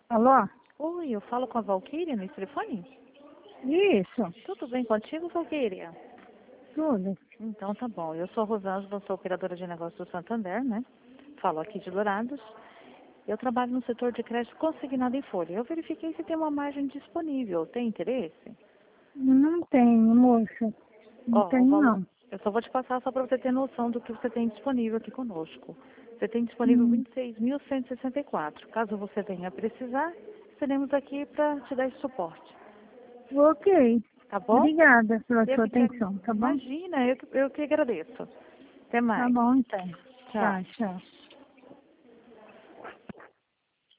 Alô? Oi, eu falo com a Valquíria nesse telefone? Isso, Tudo bem contigo, Valquíria? tudo. Então tá bom. Eu sou a Rosângela, sou operadora de negócios do Santander, né? Falo aqui de Dourados. Eu trabalho no setor de crédito consignado em folha. Eu verifiquei se tem uma margem disponível. Tem interesse? Não tenho, moça. Não Ó, o tenho, valor. não. Eu só vou te passar só para você ter noção do que você tem disponível aqui conosco. Você tem disponível Hum, 26.164. Caso você venha precisar, estaremos aqui para te dar esse suporte. ok. Tá bom? Obrigada pela Eu sua que te... atenção, tá bom? Imagina, eu que agradeço. Até Tá mais. bom, então. Tchau. Tá, tchau.